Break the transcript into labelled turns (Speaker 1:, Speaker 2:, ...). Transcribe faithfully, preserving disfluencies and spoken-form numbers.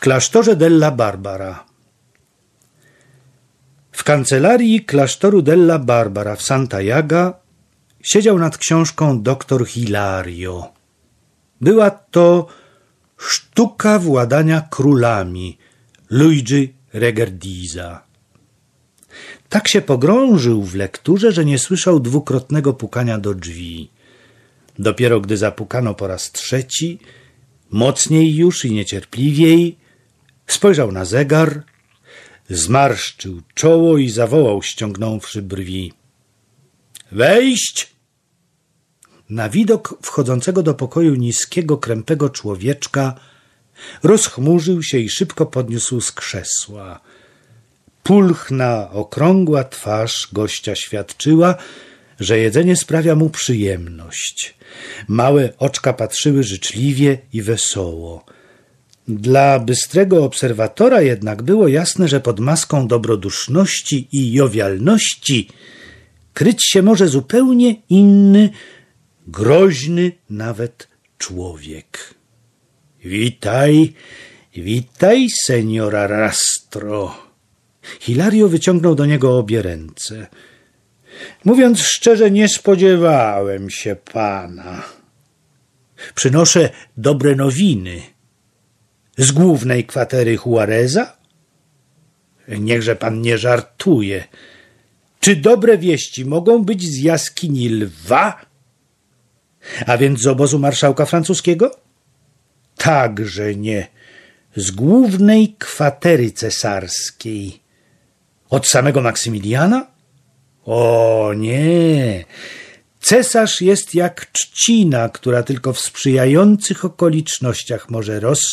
Speaker 1: klasztorze della Barbara. W kancelarii klasztoru della Barbara w Santa Jaga siedział nad książką doktor Hilario. Była to Sztuka władania królami Luigi Regerdisa. Tak się pogrążył w lekturze, że nie słyszał dwukrotnego pukania do drzwi. Dopiero gdy zapukano po raz trzeci, mocniej już i niecierpliwiej, spojrzał na zegar, zmarszczył czoło i zawołał, ściągnąwszy brwi: wejść! Na widok wchodzącego do pokoju niskiego, krępego człowieczka rozchmurzył się i szybko podniósł z krzesła. Pulchna, okrągła twarz gościa świadczyła, że jedzenie sprawia mu przyjemność. Małe oczka patrzyły życzliwie i wesoło. Dla bystrego obserwatora jednak było jasne, że pod maską dobroduszności i jowialności kryć się może zupełnie inny, groźny nawet człowiek. Witaj, witaj, seniora Rastro. Hilario wyciągnął do niego obie ręce. Mówiąc szczerze, nie spodziewałem się pana. Przynoszę dobre nowiny. Z głównej kwatery Juareza? Niechże pan nie żartuje. Czy dobre wieści mogą być z jaskini lwa? A więc z obozu marszałka francuskiego? Także nie. Z głównej kwatery cesarskiej. Od samego Maksymiliana? O nie. Cesarz jest jak trzcina, która tylko w sprzyjających okolicznościach może rosnąć